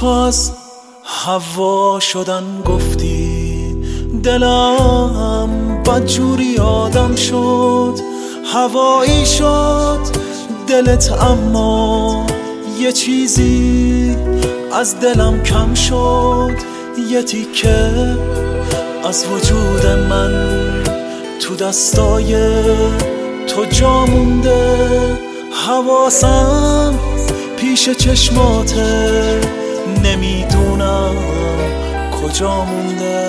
تو از هوا شدن گفتی، دلم بدجوری آدم شد. هوایی شد دلت، اما یه چیزی از دلم کم شد. یه تیکه از وجود من تو دستای تو جا مونده. حواسم پیش چشماته، نمیدونم کجا مونده.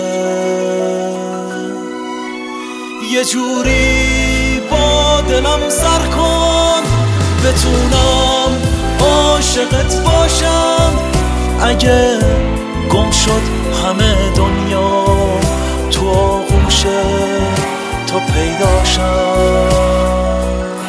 یه جوری با دلم سر کن بتونم عاشقت باشم. اگه گم شد همه دنیا تو آغوش تو پیداشم،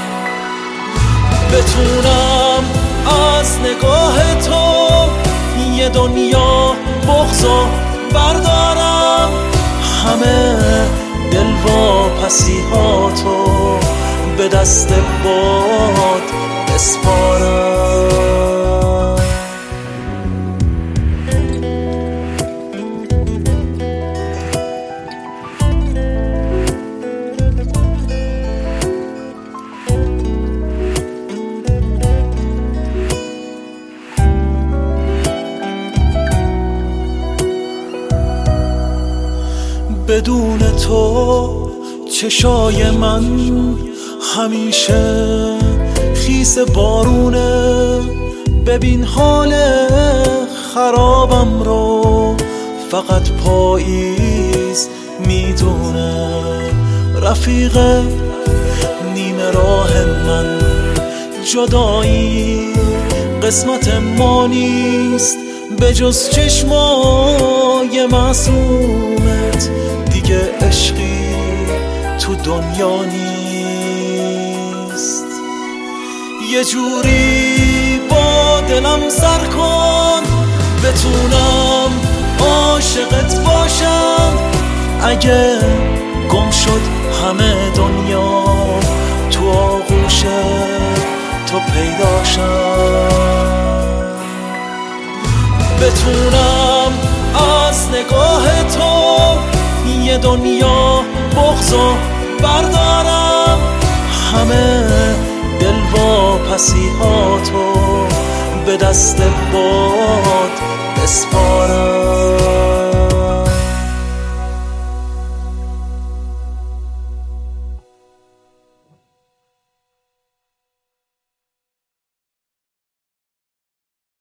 بتونم از نگاه تو یه دنیا بغضو بردارم. همه دلواپسی ها تو به دست باد بسپارم. بدون تو چشای من همیشه خیس بارونه. ببین حال خرابم رو فقط پاییز میدونه. رفیق نیمه راه من جدایی قسمت ما نیست، به جز چشمای معصومت دیگه عشقی تو دنیا نیست. یه جوری با دلم سر کن بتونم عاشقت باشم. اگه گم شد همه دنیا تو آغوش تو پیداشم، بتونم از نگاه تو یه دنیا بغضو بردارم. همه دلواپسی ها تو به دست باد بسپارم.